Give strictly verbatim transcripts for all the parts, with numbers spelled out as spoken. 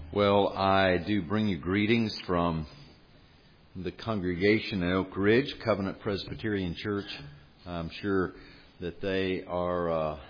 Well, I do bring you greetings from the congregation at Oak Ridge Covenant Presbyterian Church. I'm sure that they are uh,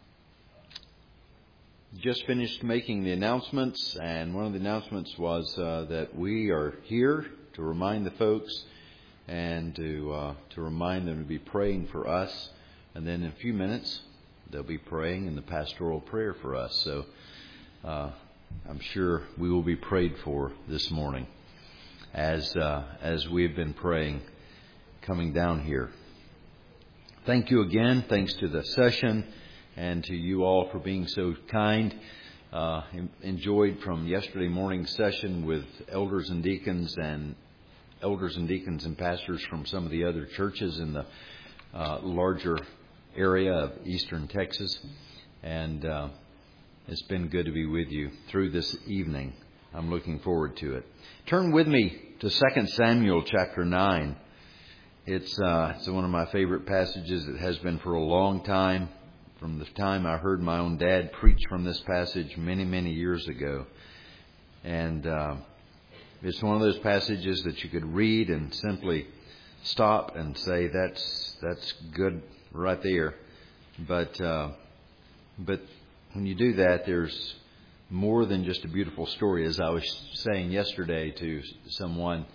just finished making the announcements, and one of the announcements was uh, that we are here to remind the folks and to uh, to remind them to be praying for us, and then in a few minutes they'll be praying in the pastoral prayer for us. So uh, I'm sure we will be prayed for this morning as uh, as we've been praying coming down here. Thank you again. Thanks to the session and to you all for being so kind. Uh, enjoyed from yesterday morning's session with elders and deacons and elders and deacons and pastors from some of the other churches in the uh, larger area of eastern Texas. And uh, it's been good to be with you through this evening. I'm looking forward to it. Turn with me to Second Samuel chapter nine. It's, uh, it's one of my favorite passages. It has been for a long time, from the time I heard my own dad preach from this passage many, many years ago. And uh, it's one of those passages that you could read and simply stop and say, that's that's good right there. But uh, but when you do that, there's more than just a beautiful story. As I was saying yesterday to someone,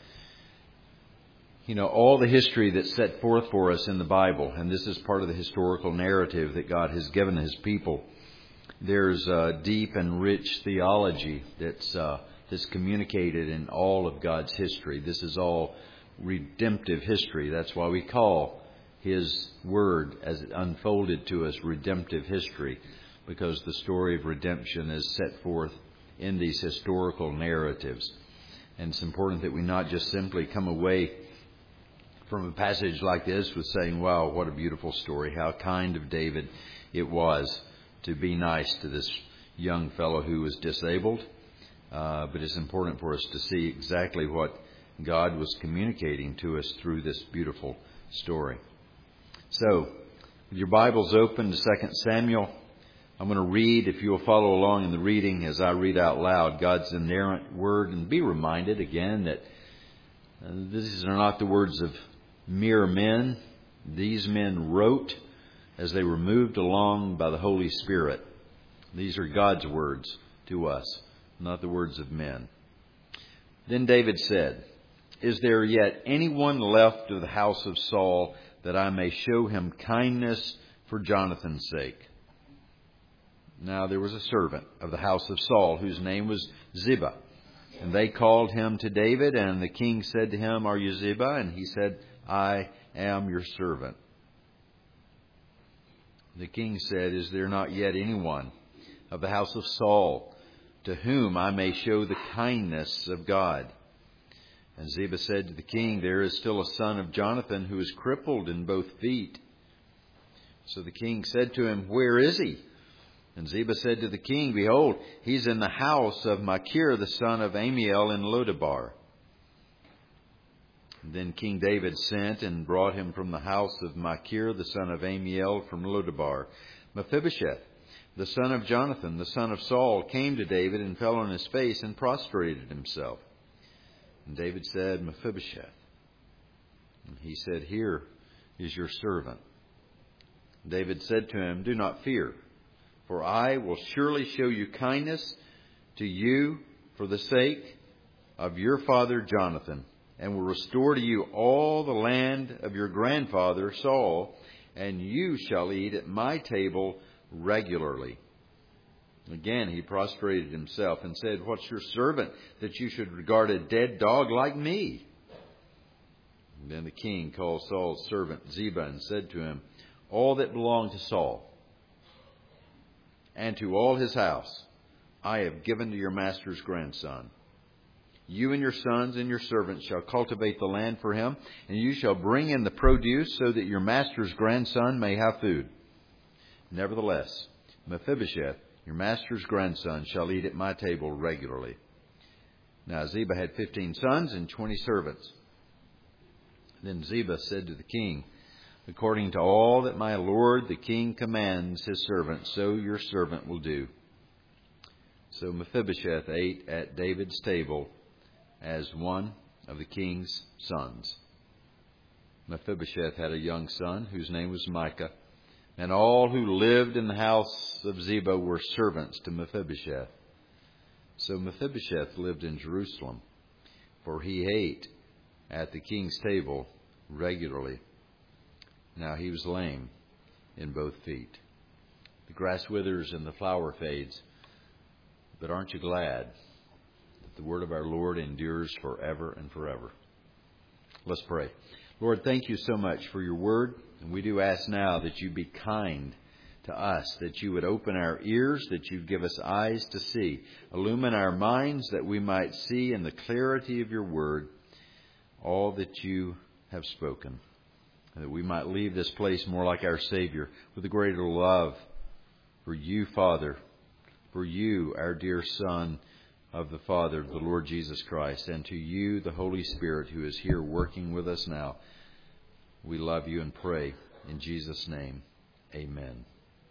you know, all the history that's set forth for us in the Bible, and this is part of the historical narrative that God has given His people. There's uh, deep and rich theology that's uh, that's communicated in all of God's history. This is all redemptive history. That's why we call His Word, as it unfolded to us, redemptive history, because the story of redemption is set forth in these historical narratives. And it's important that we not just simply come away from a passage like this with saying, wow, what a beautiful story. How kind of David it was to be nice to this young fellow who was disabled. Uh, but it's important for us to see exactly what God was communicating to us through this beautiful story. So, with your Bibles open to Second Samuel, I'm going to read, if you'll follow along in the reading as I read out loud, God's inerrant word, and be reminded again that uh, these are not the words of mere men. These men wrote as they were moved along by the Holy Spirit. These are God's words to us, not the words of men. Then David said, "Is there yet anyone left of the house of Saul that I may show him kindness for Jonathan's sake?" Now there was a servant of the house of Saul whose name was Ziba. And they called him to David, and the king said to him, "Are you Ziba?" And he said, "I am your servant." The king said, "Is there not yet anyone of the house of Saul to whom I may show the kindness of God?" And Ziba said to the king, "There is still a son of Jonathan who is crippled in both feet." So the king said to him, "Where is he?" And Ziba said to the king, "Behold, he's in the house of Machir, the son of Amiel in Lodabar." And then King David sent and brought him from the house of Machir, the son of Amiel from Lodabar. Mephibosheth, the son of Jonathan, the son of Saul, came to David and fell on his face and prostrated himself. And David said, "Mephibosheth." And he said, "Here is your servant." David said to him, "Do not fear, for I will surely show you kindness to you for the sake of your father Jonathan, and will restore to you all the land of your grandfather Saul, and you shall eat at my table regularly." Again he prostrated himself and said, "What's your servant that you should regard a dead dog like me?" And then the king called Saul's servant Ziba and said to him, "All that belonged to Saul and to all his house I have given to your master's grandson. You and your sons and your servants shall cultivate the land for him, and you shall bring in the produce so that your master's grandson may have food. Nevertheless, Mephibosheth, your master's grandson, shall eat at my table regularly." Now Ziba had fifteen sons and twenty servants. Then Ziba said to the king, "According to all that my lord the king commands his servant, so your servant will do." So Mephibosheth ate at David's table as one of the king's sons. Mephibosheth had a young son whose name was Micah, and all who lived in the house of Ziba were servants to Mephibosheth. So Mephibosheth lived in Jerusalem, for he ate at the king's table regularly. Now he was lame in both feet. The grass withers and the flower fades, but aren't you glad that the word of our Lord endures forever and forever? Let's pray. Lord, thank you so much for your word. And we do ask now that you be kind to us, that you would open our ears, that you'd give us eyes to see, illumine our minds that we might see in the clarity of your word all that you have spoken, and that we might leave this place more like our Savior with a greater love for you, Father, for you, our dear Son of the Father, the Lord Jesus Christ, and to you, the Holy Spirit, who is here working with us now. We love you and pray in Jesus' name. Amen.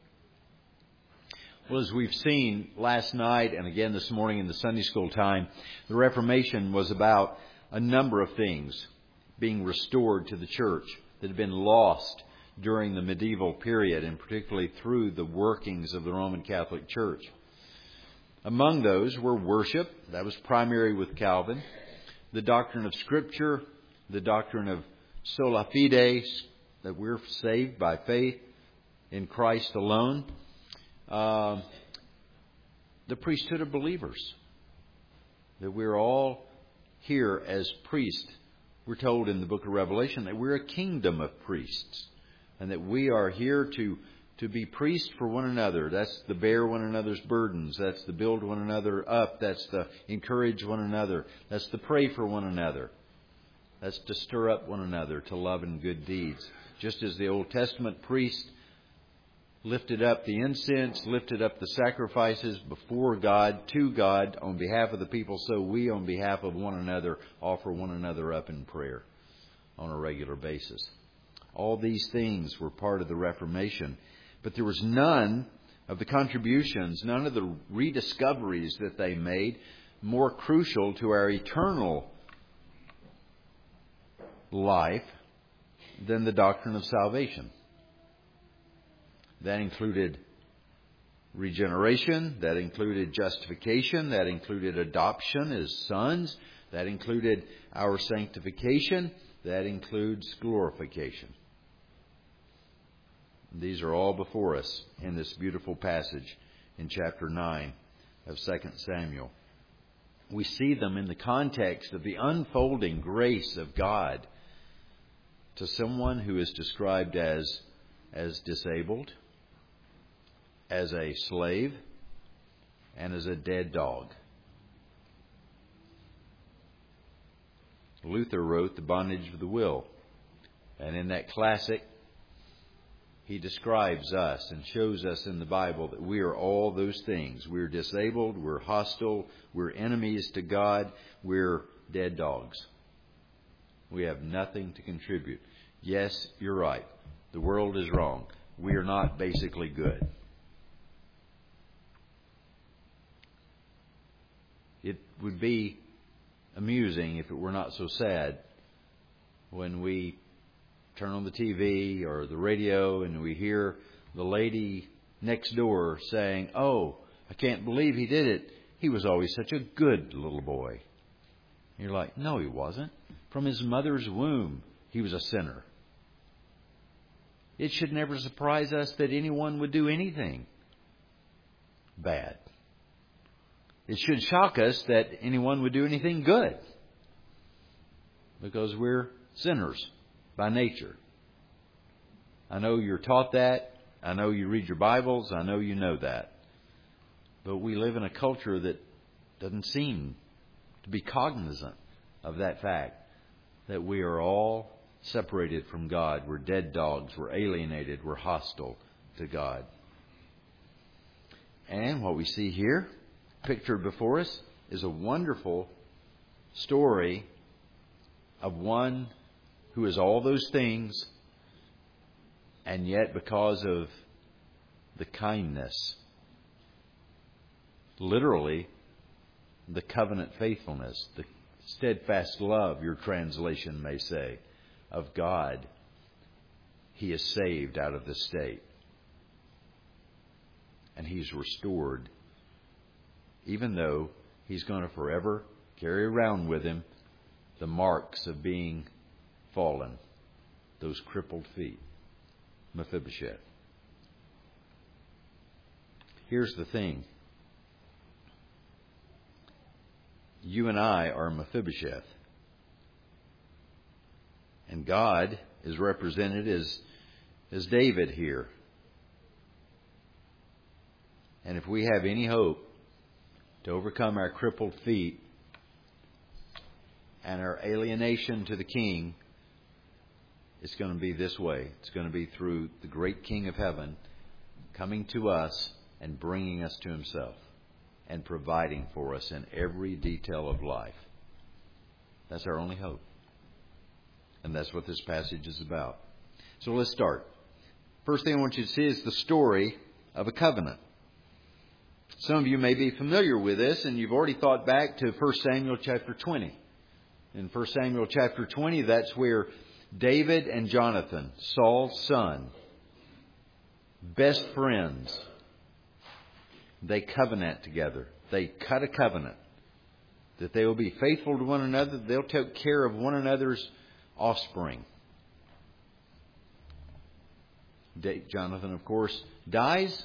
Well, as we've seen last night and again this morning in the Sunday school time, the Reformation was about a number of things being restored to the church that had been lost during the medieval period, and particularly through the workings of the Roman Catholic Church. Among those were worship. That was primary with Calvin. The doctrine of Scripture, the doctrine of sola fide, that we're saved by faith in Christ alone. Uh, the priesthood of believers, that we're all here as priests. We're told in the book of Revelation that we're a kingdom of priests, and that we are here to to be priests for one another. That's to bear one another's burdens. That's to build one another up. That's to encourage one another. That's to pray for one another. That's to stir up one another to love and good deeds. Just as the Old Testament priest lifted up the incense, lifted up the sacrifices before God, to God, on behalf of the people, so we, on behalf of one another, offer one another up in prayer on a regular basis. All these things were part of the Reformation, but there was none of the contributions, none of the rediscoveries that they made more crucial to our eternal life than the doctrine of salvation. That included regeneration, that included justification, that included adoption as sons, that included our sanctification, that includes glorification. These are all before us in this beautiful passage in chapter nine of Second Samuel. We see them in the context of the unfolding grace of God to someone who is described as, as disabled, as a slave, and as a dead dog. Luther wrote The Bondage of the Will, and in that classic, he describes us and shows us in the Bible that we are all those things. We're disabled, we're hostile, we're enemies to God, we're dead dogs. We have nothing to contribute. Yes, you're right. The world is wrong. We are not basically good. It would be amusing if it were not so sad when we turn on the T V or the radio and we hear the lady next door saying, "Oh, I can't believe he did it. He was always such a good little boy." And you're like, "No, he wasn't. From his mother's womb, he was a sinner." It should never surprise us that anyone would do anything bad. It should shock us that anyone would do anything good, because we're sinners by nature. I know you're taught that. I know you read your Bibles. I know you know that. But we live in a culture that doesn't seem to be cognizant of that fact, that we are all separated from God. We're dead dogs. We're alienated. We're hostile to God. And what we see here, pictured before us, is a wonderful story of one who is all those things, and yet because of the kindness literally the covenant faithfulness, the steadfast love, your translation may say, of God. He is saved out of the state. And He's restored, even though he's going to forever carry around with him the marks of being fallen, those crippled feet. Mephibosheth. Here's the thing. You and I are Mephibosheth. And God is represented as, as David here. And if we have any hope to overcome our crippled feet and our alienation to the King, it's going to be this way. It's going to be through the great King of Heaven coming to us and bringing us to Himself and providing for us in every detail of life. That's our only hope. And that's what this passage is about. So let's start. First thing I want you to see is the story of a covenant. Some of you may be familiar with this, and you've already thought back to First Samuel chapter twenty. In First Samuel chapter twenty, that's where David and Jonathan, Saul's son, best friends, they covenant together. They cut a covenant that they will be faithful to one another. They'll take care of one another's offspring. Jonathan, of course, dies,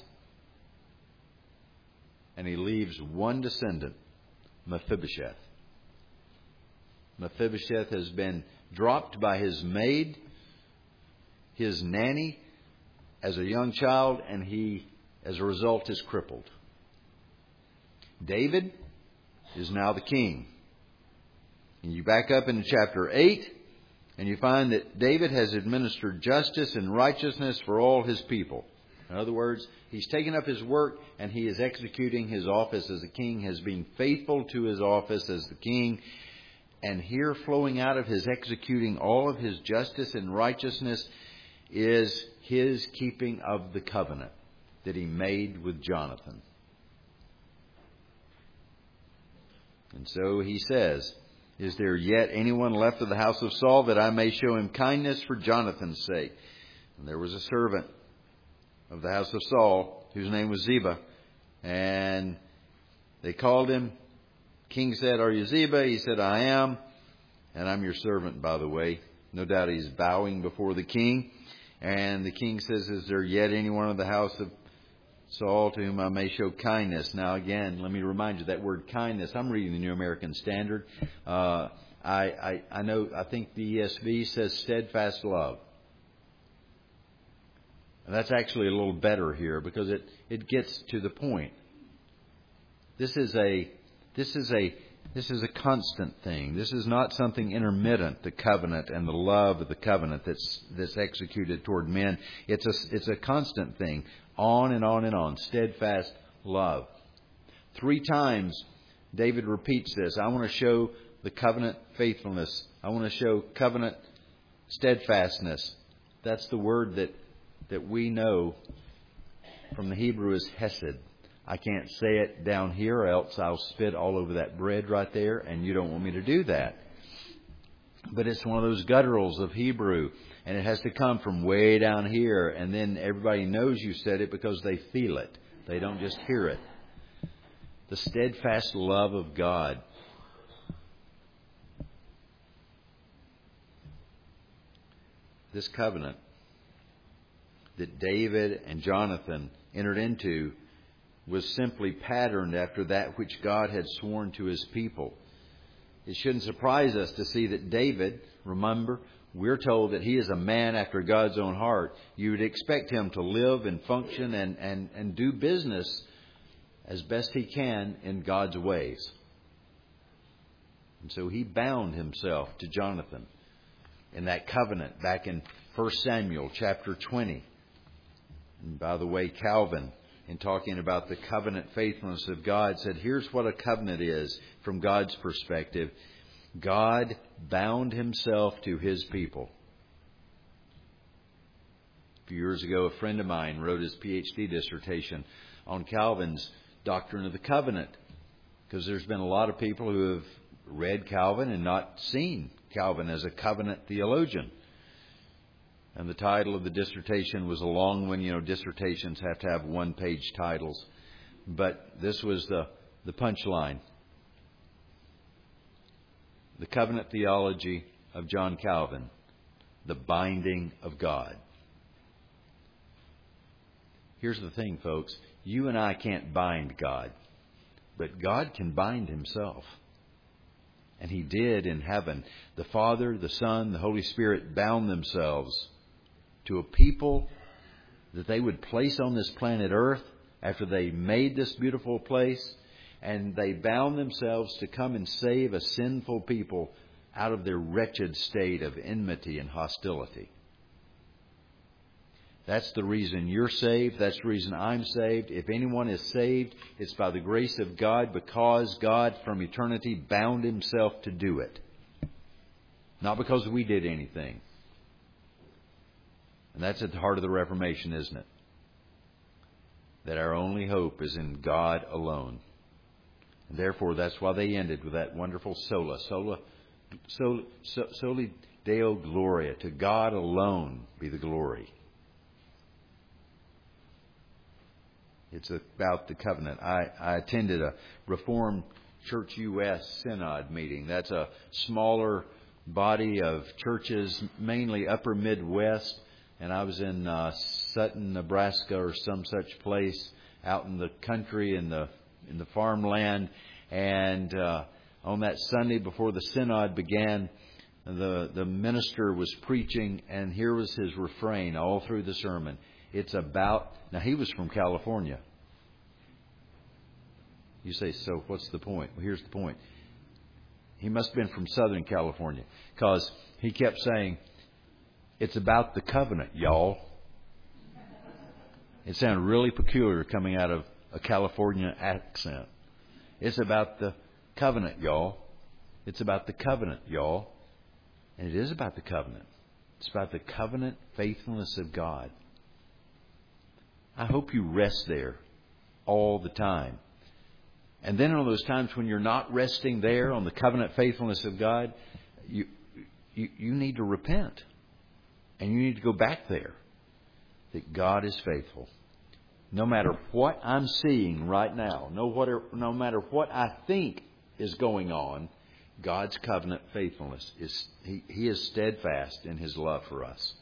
and he leaves one descendant, Mephibosheth. Mephibosheth has been dropped by his maid, his nanny, as a young child, and he, as a result, is crippled. David is now the king. And you back up into chapter eight, and you find that David has administered justice and righteousness for all his people. In other words, he's taken up his work and he is executing his office as a king, has been faithful to his office as the king. And here, flowing out of his executing all of his justice and righteousness, is his keeping of the covenant that he made with Jonathan. And so he says, "Is there yet anyone left of the house of Saul, that I may show him kindness for Jonathan's sake?" And there was a servant of the house of Saul, whose name was Ziba. And they called him. King said, "Are you Ziba?" He said, "I am. And I'm your servant, by the way." No doubt he's bowing before the king. And the king says, "Is there yet anyone of the house of Saul to whom I may show kindness?" Now again, let me remind you that word kindness. I'm reading the New American Standard. Uh, I, I, I know, I think the E S V says steadfast love. And that's actually a little better here because it, it gets to the point. This is a this is a this is a constant thing. This is not something intermittent, the covenant and the love of the covenant that's that's executed toward men. It's a it's a constant thing. On and on and on. Steadfast love. Three times David repeats this. I want to show the covenant faithfulness. I want to show covenant steadfastness. That's the word that that we know from the Hebrew is hesed. I can't say it down here or else I'll spit all over that bread right there, and you don't want me to do that. But it's one of those gutturals of Hebrew, and it has to come from way down here, and then everybody knows you said it because they feel it. They don't just hear it. The steadfast love of God. This covenant that David and Jonathan entered into was simply patterned after that which God had sworn to His people. It shouldn't surprise us to see that David, remember, we're told that he is a man after God's own heart. You would expect him to live and function and, and, and do business as best he can in God's ways. And so he bound himself to Jonathan in that covenant back in First Samuel chapter twenty. And by the way, Calvin, in talking about the covenant faithfulness of God, said, here's what a covenant is from God's perspective. God bound Himself to His people. A few years ago, a friend of mine wrote his P H D dissertation on Calvin's doctrine of the covenant, because there's been a lot of people who have read Calvin and not seen Calvin as a covenant theologian. And the title of the dissertation was a long one. You know, dissertations have to have one-page titles. But this was the, the punchline. The covenant theology of John Calvin, the binding of God. Here's the thing, folks. You and I can't bind God, but God can bind Himself. And He did in heaven. The Father, the Son, the Holy Spirit bound themselves to a people that they would place on this planet Earth after they made this beautiful place. And they bound themselves to come and save a sinful people out of their wretched state of enmity and hostility. That's the reason you're saved. That's the reason I'm saved. If anyone is saved, it's by the grace of God, because God from eternity bound Himself to do it. Not because we did anything. And that's at the heart of the Reformation, isn't it? That our only hope is in God alone. And therefore, that's why they ended with that wonderful sola. Sola, soli, soli Deo Gloria. To God alone be the glory. It's about the covenant. I, I attended a Reformed Church U S Synod meeting. That's a smaller body of churches, mainly upper Midwest. And I was in uh, Sutton, Nebraska, or some such place out in the country, in the in the farmland. And uh, on that Sunday before the synod began, the the minister was preaching, and here was his refrain all through the sermon. It's about... Now, he was from California. You say, so what's the point? Well, here's the point. He must have been from Southern California, because he kept saying, it's about the covenant, y'all. It sounded really peculiar coming out of a California accent. It's about the covenant, y'all. It's about the covenant, y'all. And it is about the covenant. It's about the covenant faithfulness of God. I hope you rest there all the time. And then on those times when you're not resting there on the covenant faithfulness of God, you you, you need to repent. And you need to go back there. That God is faithful. No matter what I'm seeing right now, no, whatever, no matter what I think is going on, God's covenant faithfulness is he, he is steadfast in His love for us.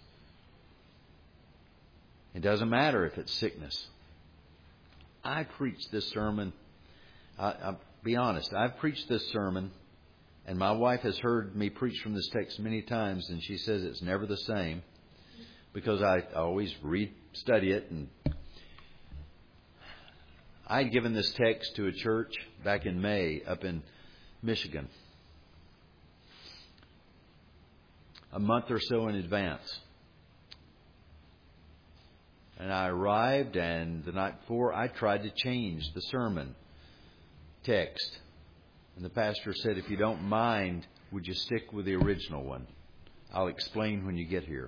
It doesn't matter if it's sickness. I preached this sermon. I, I'll be honest. I've preached this sermon, and my wife has heard me preach from this text many times, and she says it's never the same, because I always read, study it. And I had given this text to a church back in May up in Michigan, a month or so in advance. And I arrived, and the night before, I tried to change the sermon text. And the pastor said, if you don't mind, would you stick with the original one? I'll explain when you get here.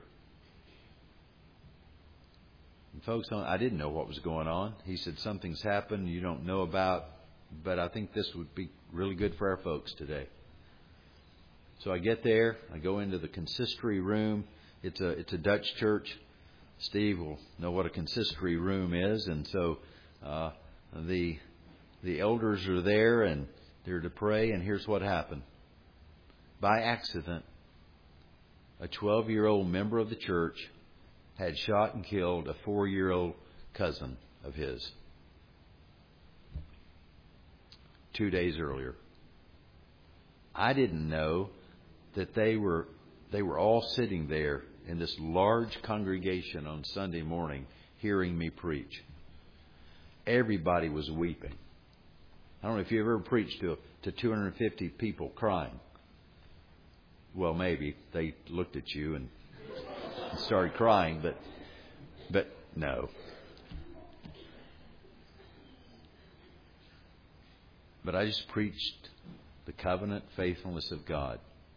And folks, I didn't know what was going on. He said, something's happened you don't know about, but I think this would be really good for our folks today. So I get there. I go into the consistory room. It's a it's a Dutch church. Steve will know what a consistory room is. And so uh, the the elders are there, and they're to pray. And here's what happened. By accident, a twelve-year-old member of the church had shot and killed a four-year-old cousin of his two days earlier. I didn't know that they were they were all sitting there in this large congregation on Sunday morning hearing me preach. Everybody was weeping. I don't know if you ever preached to to two hundred fifty people crying. Well, maybe they looked at you and started crying, but but no. But I just preached the covenant faithfulness of God.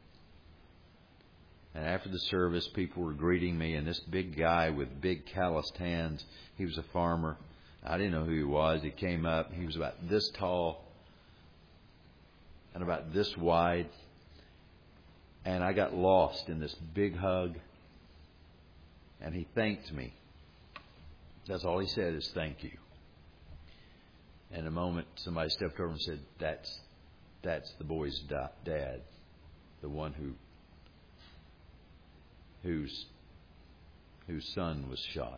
And after the service, people were greeting me, and this big guy with big calloused hands, he was a farmer. I didn't know who he was. He came up. He was about this tall and about this wide. And I got lost in this big hug. And he thanked me. That's all he said is thank you. And in a moment, somebody stepped over and said, that's that's the boy's da- dad, the one who whose whose son was shot.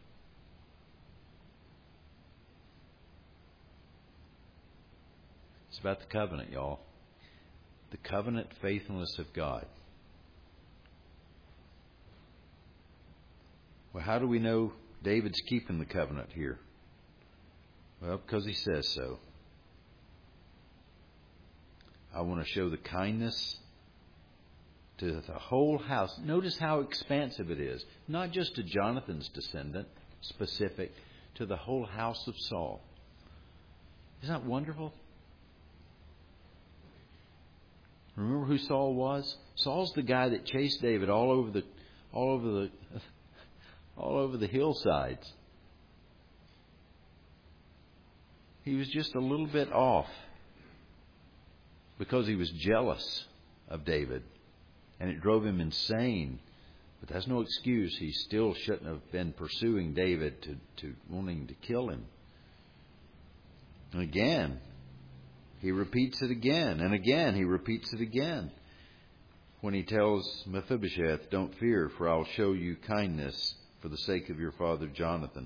It's about the covenant, y'all. The covenant faithfulness of God. Well, how do we know David's keeping the covenant here? Well, because he says so. I want to show the kindness to the whole house. Notice how expansive it is. Not just to Jonathan's descendant, specific, to the whole house of Saul. Isn't that wonderful? Remember who Saul was? Saul's the guy that chased David all over the all over the all over the hillsides. He was just a little bit off because he was jealous of David, and it drove him insane. But that's no excuse. He still shouldn't have been pursuing David to, to wanting to kill him. And again, he repeats it again, and again he repeats it again when he tells Mephibosheth, "Don't fear, for I'll show you kindness for the sake of your father Jonathan."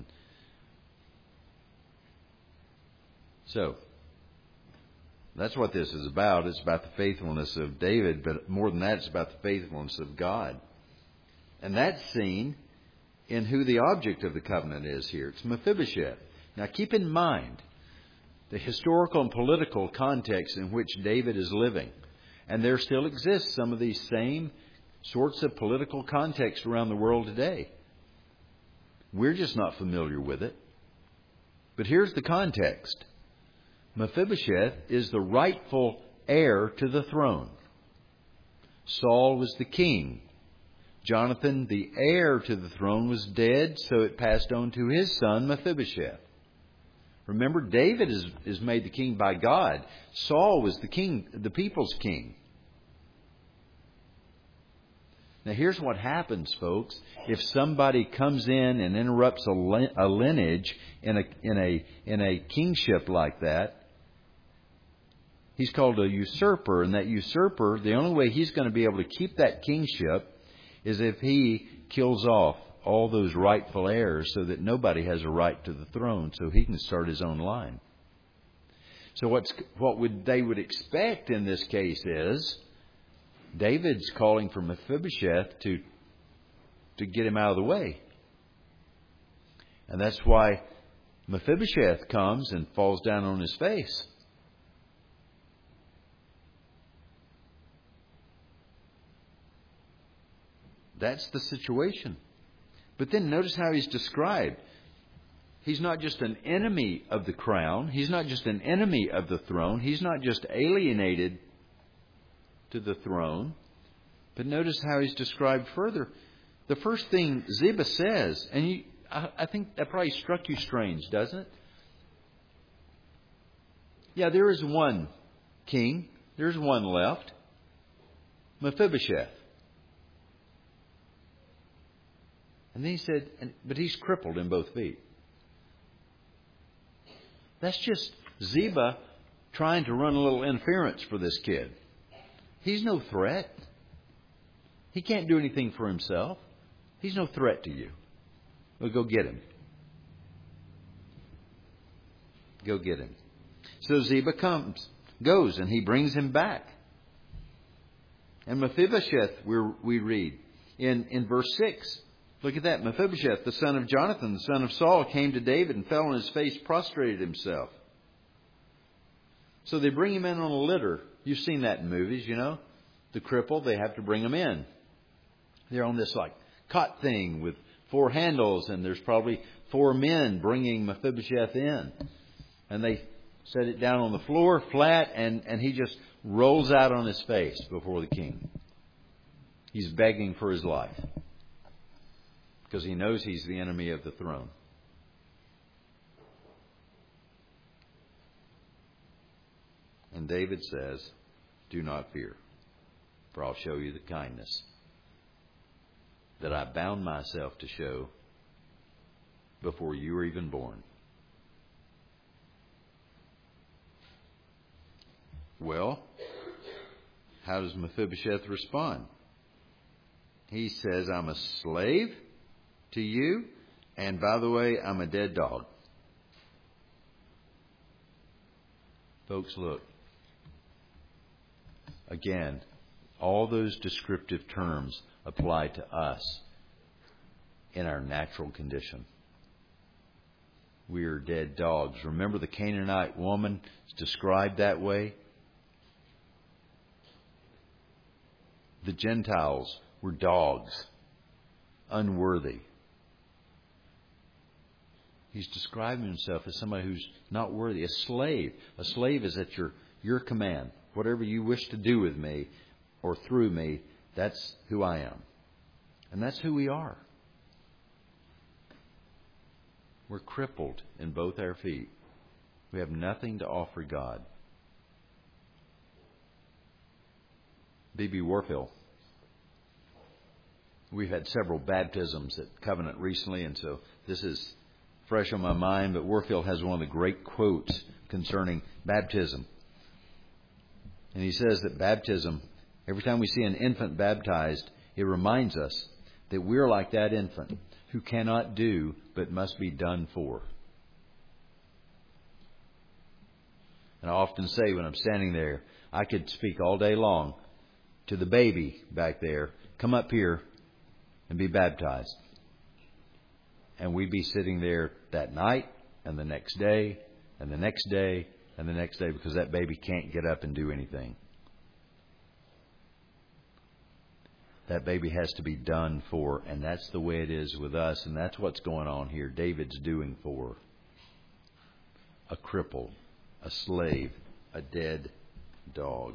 So, that's what this is about. It's about the faithfulness of David, but more than that, it's about the faithfulness of God. And that's seen in who the object of the covenant is here. It's Mephibosheth. Now keep in mind the historical and political context in which David is living. And there still exists some of these same sorts of political contexts around the world today. We're just not familiar with it. But here's the context. Mephibosheth is the rightful heir to the throne. Saul was the king. Jonathan, the heir to the throne, was dead, so it passed on to his son Mephibosheth. Remember, David is, is made the king by God. Saul was the king, the people's king. Now here's what happens, folks. If somebody comes in and interrupts a, a lineage in a in a in a kingship like that, he's called a usurper, and that usurper, the only way he's going to be able to keep that kingship is if he kills off all those rightful heirs so that nobody has a right to the throne, so he can start his own line. So what's what would they would expect in this case is David's calling for Mephibosheth to to get him out of the way. And that's why Mephibosheth comes and falls down on his face. That's the situation. But then notice how he's described. He's not just an enemy of the crown. He's not just an enemy of the throne. He's not just alienated to the throne. But notice how he's described further. The first thing Ziba says, and you, I, I think that probably struck you strange, doesn't it? Yeah, there is one king. There's one left. Mephibosheth. And then he said, but he's crippled in both feet. That's just Ziba trying to run a little interference for this kid. He's no threat. He can't do anything for himself. He's no threat to you. Well, go get him. Go get him. So Ziba comes, goes, and he brings him back. And Mephibosheth, we we read in, in verse six. Look at that. Mephibosheth, the son of Jonathan, the son of Saul, came to David and fell on his face, prostrated himself. So they bring him in on a litter. You've seen that in movies, you know. The cripple, they have to bring him in. They're on this like cot thing with four handles, and there's probably four men bringing Mephibosheth in. And they set it down on the floor flat, and, and he just rolls out on his face before the king. He's begging for his life because he knows he's the enemy of the throne. when David says, "Do not fear, for I'll show you the kindness that I bound myself to show before you were even born." Well, how does Mephibosheth respond? He says, "I'm a slave to you, and by the way, I'm a dead dog." Folks, look. Again, all those descriptive terms apply to us in our natural condition. We are dead dogs. Remember the Canaanite woman is described that way? The Gentiles were dogs, unworthy. He's describing himself as somebody who's not worthy, a slave. A slave is at your, your command. Whatever you wish to do with me or through me, that's who I am. And that's who we are. We're crippled in both our feet. We have nothing to offer God. B B Warfield. We've had several baptisms at Covenant recently, and so this is fresh on my mind, but Warfield has one of the great quotes concerning baptism. And he says that baptism, every time we see an infant baptized, it reminds us that we're like that infant who cannot do but must be done for. And I often say when I'm standing there, I could speak all day long to the baby back there, "Come up here and be baptized." And we'd be sitting there that night and the next day and the next day and the next day because that baby can't get up and do anything. That baby has to be done for, and that's the way it is with us, and that's what's going on here. David's doing for a cripple, a slave, a dead dog.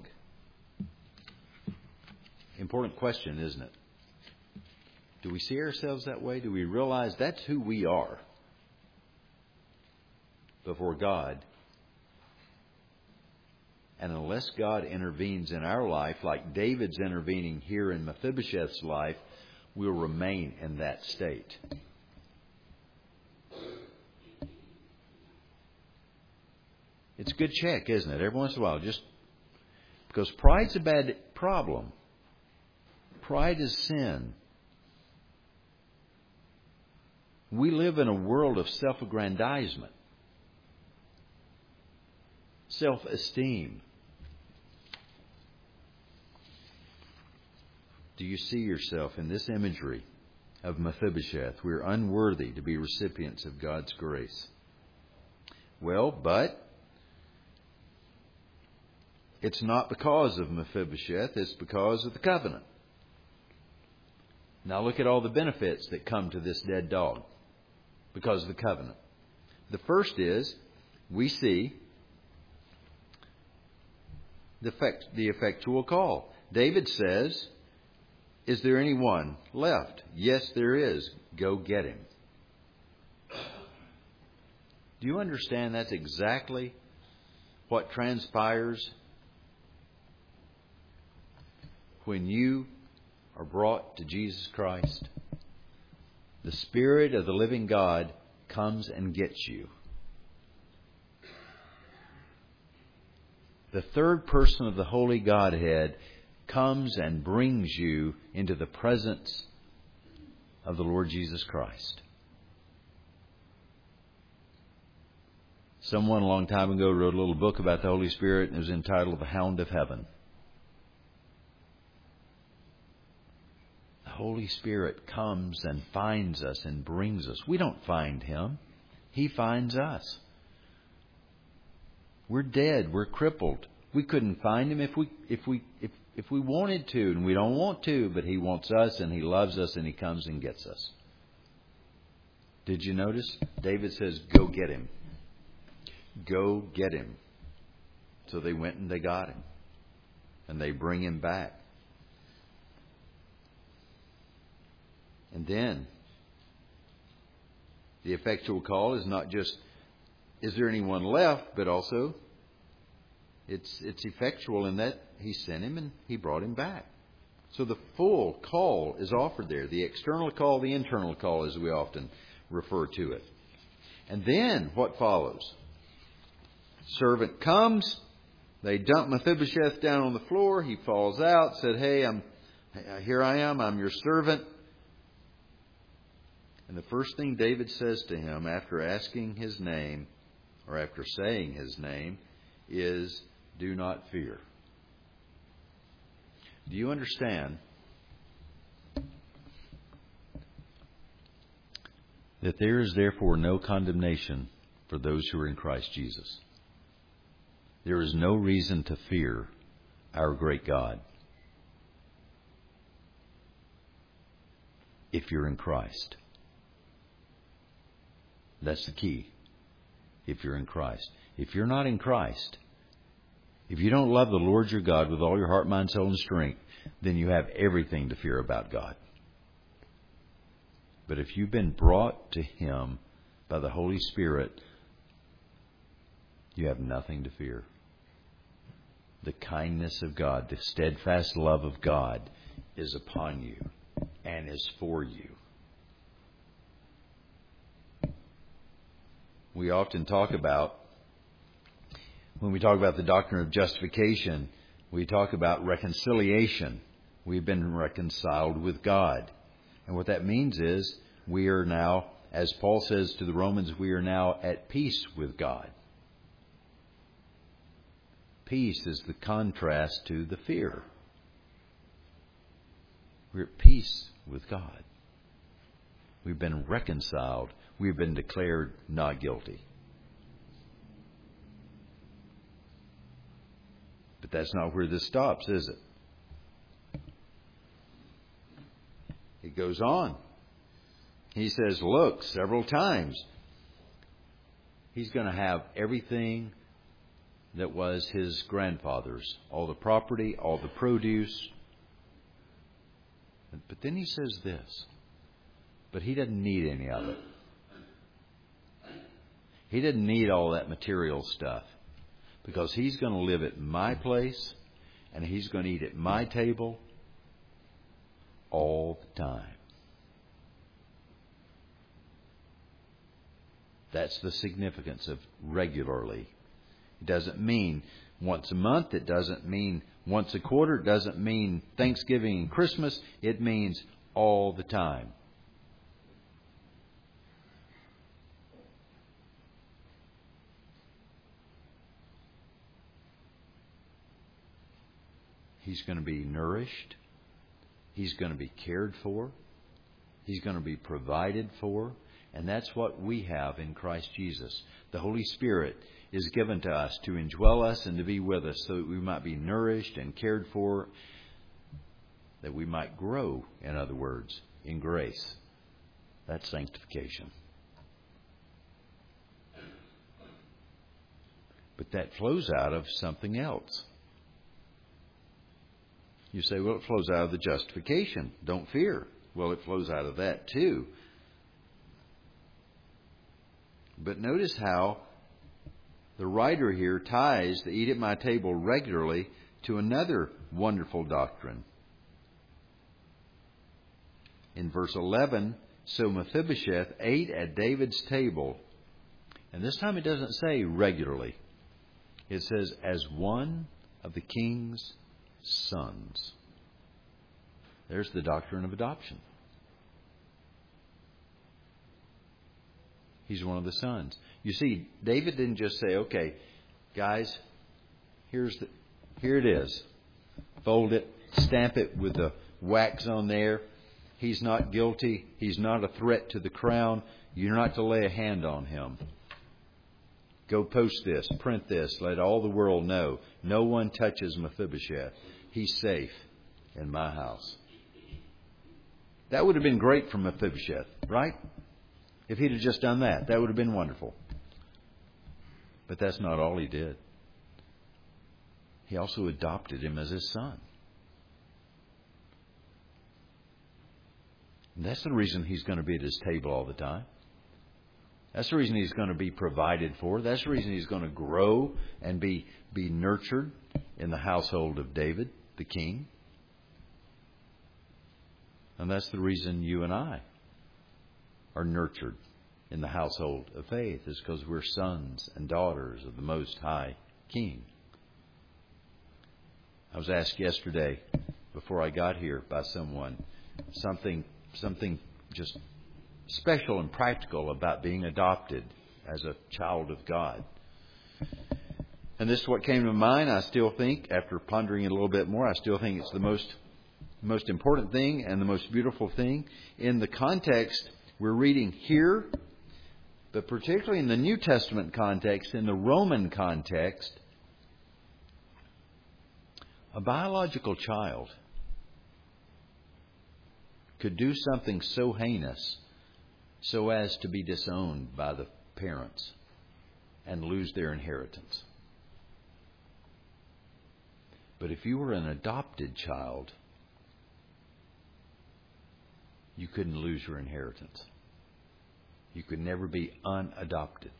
Important question, isn't it? Do we see ourselves that way? Do we realize that's who we are before God? And unless God intervenes in our life, like David's intervening here in Mephibosheth's life, we'll remain in that state. It's a good check, isn't it? Every once in a while, just because pride's a bad problem. Pride is sin. We live in a world of self-aggrandizement, self-esteem. Do you see yourself in this imagery of Mephibosheth? We're unworthy to be recipients of God's grace. Well, but it's not because of Mephibosheth, it's because of the covenant. Now look at all the benefits that come to this dead dog because of the covenant. The first is we see the, effect, the effectual call. David says, "Is there anyone left?" "Yes, there is. Go get him." Do you understand that's exactly what transpires when you are brought to Jesus Christ? The Spirit of the living God comes and gets you. The third person of the Holy Godhead comes and brings you into the presence of the Lord Jesus Christ. Someone a long time ago wrote a little book about the Holy Spirit, and it was entitled The Hound of Heaven. The Holy Spirit comes and finds us and brings us. We don't find Him. He finds us. We're dead. We're crippled. We couldn't find Him if we if we if if we wanted to, and we don't want to, but He wants us and He loves us and He comes and gets us. Did you notice? David says, "Go get him. Go get him." So they went and they got him. And they bring him back. And then the effectual call is not just, "Is there anyone left?" but also, it's it's effectual in that He sent him and He brought him back. So the full call is offered there. The external call, the internal call, as we often refer to it. And then what follows? Servant comes. They dump Mephibosheth down on the floor. He falls out, said, hey, I'm here I am. I'm your servant. And the first thing David says to him after asking his name, or after saying his name, is, do not fear. Do you understand that there is therefore no condemnation for those who are in Christ Jesus? There is no reason to fear our great God if you're in Christ. That's the key. If you're in Christ. If you're not in Christ, if you don't love the Lord your God with all your heart, mind, soul, and strength, then you have everything to fear about God. But if you've been brought to Him by the Holy Spirit, you have nothing to fear. The kindness of God, the steadfast love of God is upon you and is for you. We often talk about, when we talk about the doctrine of justification, we talk about reconciliation. We've been reconciled with God. And what that means is we are now, as Paul says to the Romans, we are now at peace with God. Peace is the contrast to the fear. We're at peace with God. We've been reconciled. We've been declared not guilty. But that's not where this stops, is it? It goes on. He says, look, several times. He's going to have everything that was his grandfather's. All the property, all the produce. But then he says this. But he doesn't need any of it. He doesn't need all that material stuff. Because he's going to live at my place. And he's going to eat at my table. All the time. That's the significance of regularly. It doesn't mean once a month. It doesn't mean once a quarter. It doesn't mean Thanksgiving and Christmas. It means all the time. He's going to be nourished. He's going to be cared for. He's going to be provided for. And that's what we have in Christ Jesus. The Holy Spirit is given to us to indwell us and to be with us so that we might be nourished and cared for, that we might grow, in other words, in grace. That's sanctification. But that flows out of something else. You say, well, it flows out of the justification. Don't fear. Well, it flows out of that too. But notice how the writer here ties the eat at my table regularly to another wonderful doctrine. In verse eleven, so Mephibosheth ate at David's table. And this time it doesn't say regularly. It says as one of the king's sons. There's the doctrine of adoption. He's one of the sons. You see, David didn't just say, okay, guys, here's the, here it is. Fold it, stamp it with the wax on there. He's not guilty. He's not a threat to the crown. You're not to lay a hand on him. Go post this, print this, let all the world know. No one touches Mephibosheth. He's safe in my house. That would have been great for Mephibosheth, right? If he'd have just done that, that would have been wonderful. But that's not all he did. He also adopted him as his son. And that's the reason he's going to be at his table all the time. That's the reason he's going to be provided for. That's the reason he's going to grow and be, be nurtured in the household of David, the king. And that's the reason you and I are nurtured in the household of faith, is because we're sons and daughters of the Most High King. I was asked yesterday, before I got here, by someone, something, something just special and practical about being adopted as a child of God. And this is what came to mind. I still think, after pondering it a little bit more, I still think it's the most, most important thing and the most beautiful thing. In the context we're reading here, but particularly in the New Testament context, in the Roman context, a biological child could do something so heinous so as to be disowned by the parents and lose their inheritance. But if you were an adopted child, you couldn't lose your inheritance. You could never be unadopted.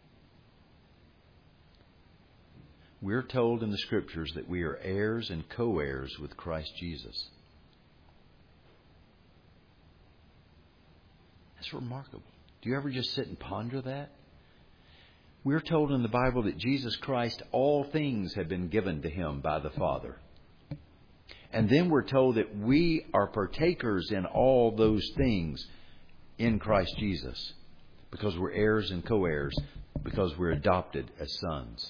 We're told in the Scriptures that we are heirs and co-heirs with Christ Jesus. That's remarkable. Do you ever just sit and ponder that? We're told in the Bible that Jesus Christ, all things have been given to Him by the Father. And then we're told that we are partakers in all those things in Christ Jesus, because we're heirs and co-heirs, because we're adopted as sons.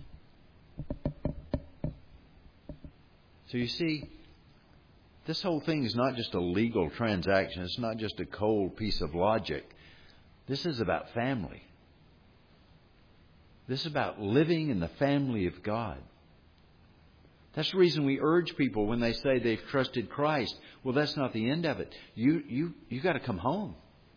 So you see, this whole thing is not just a legal transaction. It's not just a cold piece of logic. This is about family. This is about living in the family of God. That's the reason we urge people when they say they've trusted Christ. Well, that's not the end of it. You you you got to come home.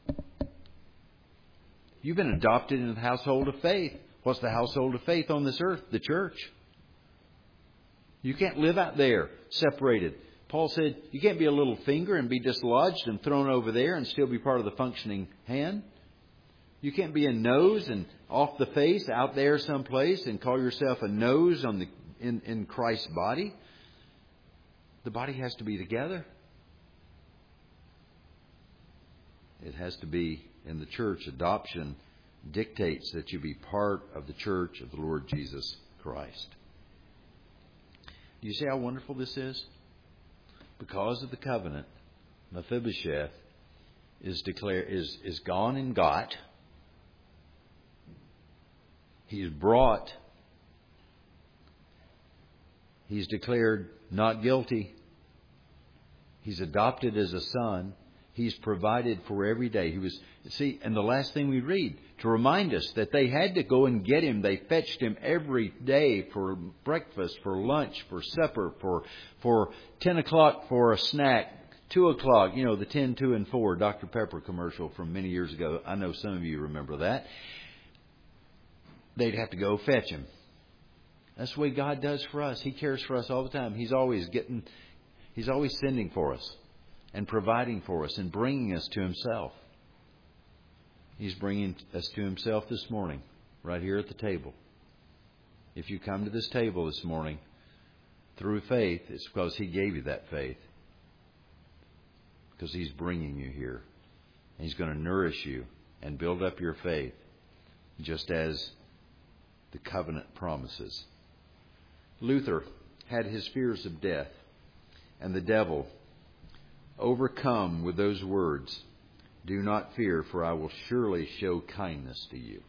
You've been adopted into the household of faith. What's the household of faith on this earth? The church. You can't live out there separated. Paul said you can't be a little finger and be dislodged and thrown over there and still be part of the functioning hand. You can't be a nose and off the face out there someplace and call yourself a nose on the in, in Christ's body. The body has to be together. It has to be in the church. Adoption dictates that you be part of the church of the Lord Jesus Christ. Do you see how wonderful this is? Because of the covenant, Mephibosheth is declared is, is gone and got. He's brought. He's declared not guilty. He's adopted as a son. He's provided for every day. He was, see, and the last thing we read, to remind us that they had to go and get him. They fetched him every day for breakfast, for lunch, for supper, for for ten o'clock for a snack, two o'clock, you know, the ten, two, and four Doctor Pepper commercial from many years ago. I know some of you remember that. They'd have to go fetch him. That's the way God does for us. He cares for us all the time. He's always getting, He's always sending for us and providing for us and bringing us to Himself. He's bringing us to Himself this morning, right here at the table. If you come to this table this morning through faith, it's because He gave you that faith. Because He's bringing you here. And He's going to nourish you and build up your faith, just as the covenant promises. Luther had his fears of death and the devil overcome with those words, "Do not fear, for I will surely show kindness to you."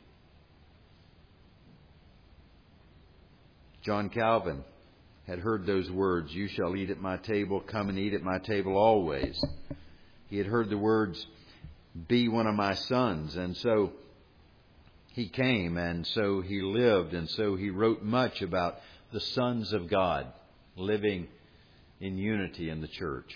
John Calvin had heard those words, "You shall eat at my table, come and eat at my table always." He had heard the words, "Be one of my sons," and so he came, and so he lived, and so he wrote much about the sons of God living in unity in the church.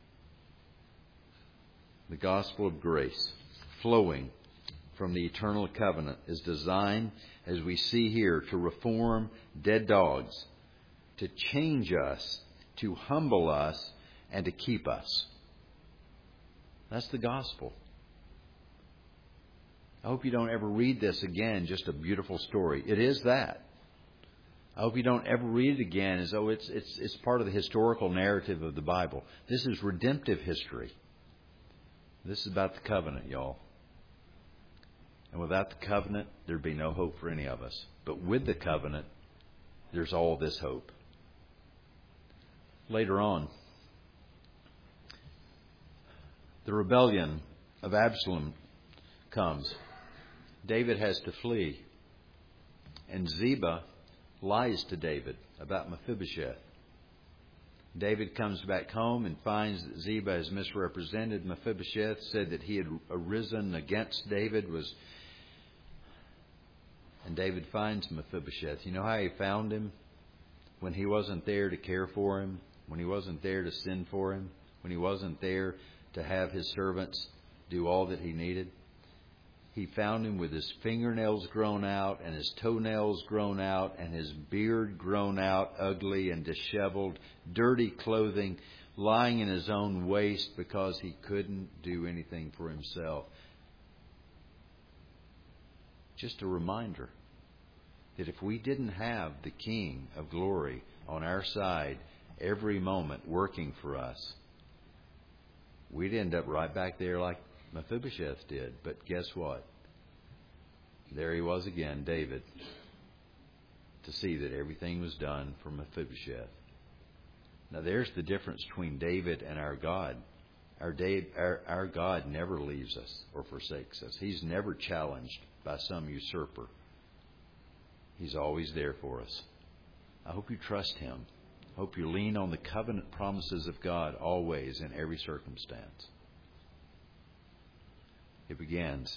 The gospel of grace flowing from the eternal covenant is designed, as we see here, to reform dead dogs, to change us, to humble us, and to keep us. That's the gospel. I hope you don't ever read this again, just a beautiful story. It is that. I hope you don't ever read it again as though it's it's it's part of the historical narrative of the Bible. This is redemptive history. This is about the covenant, y'all. And without the covenant, there'd be no hope for any of us. But with the covenant, there's all this hope. Later on, the rebellion of Absalom comes. David has to flee. And Ziba lies to David about Mephibosheth. David comes back home and finds that Ziba has misrepresented Mephibosheth, said that he had arisen against David, was and David finds Mephibosheth. You know how he found him? When he wasn't there to care for him, when he wasn't there to send for him, when he wasn't there to have his servants do all that he needed. He found him with his fingernails grown out and his toenails grown out and his beard grown out, ugly and disheveled, dirty clothing, lying in his own waste because he couldn't do anything for himself. Just a reminder that if we didn't have the King of Glory on our side every moment working for us, we'd end up right back there like Mephibosheth did. But guess what? There he was again, David, to see that everything was done for Mephibosheth. Now there's the difference between David and our God. Our, Dave, our, our God never leaves us or forsakes us. He's never challenged by some usurper. He's always there for us. I hope you trust Him. I hope you lean on the covenant promises of God always in every circumstance. It begins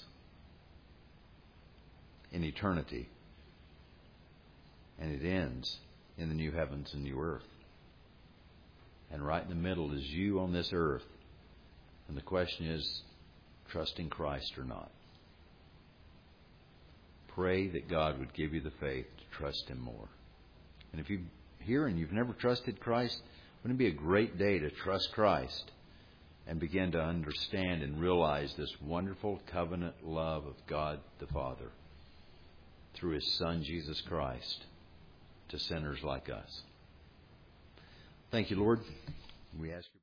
in eternity, and it ends in the new heavens and new earth. And right in the middle is you on this earth. And the question is, trusting Christ or not? Pray that God would give you the faith to trust Him more. And if you're here and you've never trusted Christ, wouldn't it be a great day to trust Christ and begin to understand and realize this wonderful covenant love of God the Father through His Son, Jesus Christ, to sinners like us. Thank you, Lord. We ask